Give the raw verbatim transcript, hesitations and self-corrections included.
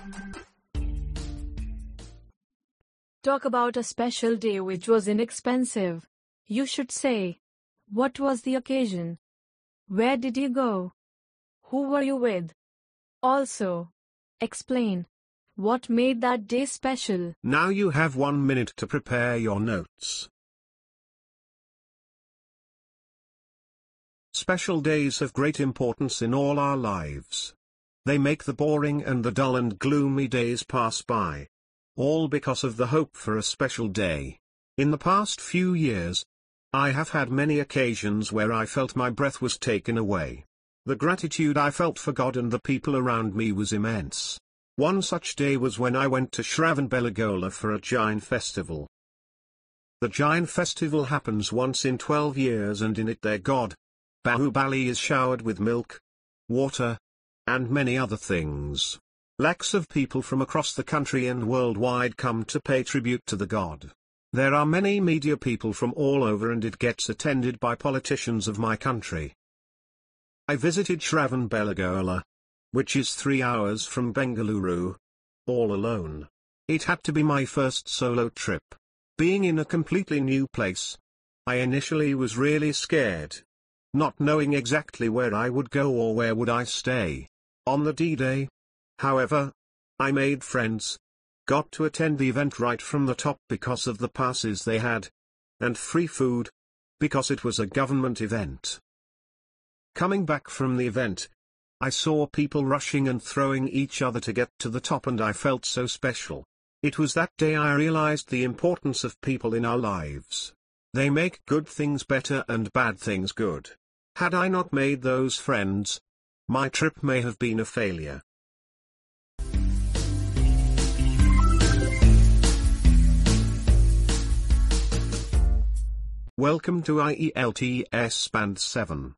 Talk about a special day which was inexpensive. You should say, what was the occasion? Where did you go? Who were you with? Also, explain, what made that day special? Now you have one minute to prepare your notes. Special days have great importance in all our lives. They make the boring and the dull and gloomy days pass by. All because of the hope for a special day. In the past few years, I have had many occasions where I felt my breath was taken away. The gratitude I felt for God and the people around me was immense. One such day was when I went to Shravanbelagola for a Jain festival. The Jain festival happens once in twelve years, and in it their god, Bahubali, is showered with milk, water, and many other things. Lakhs of people from across the country and worldwide come to pay tribute to the god. There are many media people from all over, and it gets attended by politicians of my country. I visited Shravanbelagola, which is three hours from Bengaluru, all alone. It had to be my first solo trip. Being in a completely new place, I initially was really scared, not knowing exactly where I would go or where would I stay. On the D-Day, however, I made friends, got to attend the event right from the top because of the passes they had, and free food, because it was a government event. Coming back from the event, I saw people rushing and throwing each other to get to the top, and I felt so special. It was that day I realized the importance of people in our lives. They make good things better and bad things good. Had I not made those friends, my trip may have been a failure. Welcome to I E L T S Band seven.